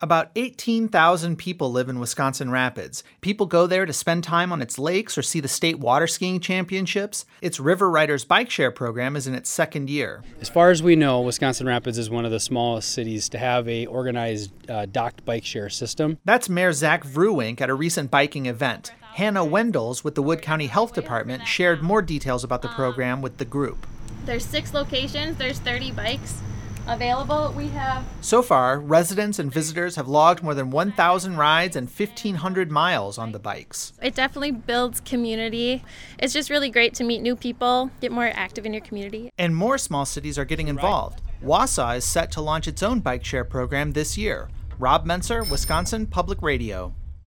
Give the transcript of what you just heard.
About 18,000 people live in Wisconsin Rapids. People go there to spend time on its lakes or see the state water skiing championships. Its River Riders bike share program is in its second year. As far as we know, Wisconsin Rapids is one of the smallest cities to have a organized docked bike share system. That's Mayor Zach Vruwink at a recent biking event. Hannah Wendels with the Wood County Health Department shared more details about the program with the group. There's 6 locations, there's 30 bikes available. So far, residents and visitors have logged more than 1,000 rides and 1,500 miles on the bikes. It definitely builds community. It's just really great to meet new people, get more active in your community. And more small cities are getting involved. Wausau is set to launch its own bike share program this year. Rob Menser, Wisconsin Public Radio.